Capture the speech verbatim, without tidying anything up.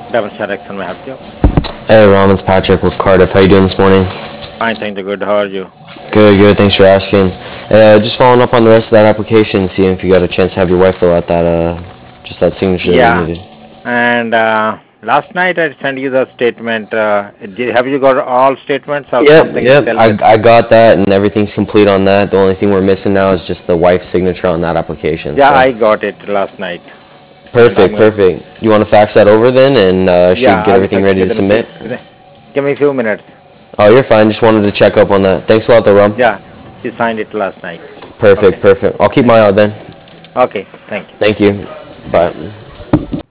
Double Selection may help you. Hey, Ram, it's Patrick with Cardiff. How you doing this morning? Fine, thank you. Good. How are you? Good, good. Thanks for asking. Uh, just following up on the rest of that application, seeing if you got a chance to have your wife fill out that, uh, just that signature that we Yeah. needed. And uh, last night I sent you the statement. Uh, did, have you got all statements or Yep, something yep. still I, missing? I got that, and everything's complete on that. The only thing we're missing now is just the wife's signature on that application. Yeah, So, I got it last night. And I'm perfect, going. perfect. You want to fax that over then, and uh, Yeah, should get I'll everything text ready to within a few. submit? Within, give me a few minutes. Oh, you're fine. Just wanted to check up on that. Thanks a lot, though, Ram. Yeah, she signed it last night. Perfect, Okay. perfect. I'll keep my eye out then. Okay. Thank you. Thank you. Bye.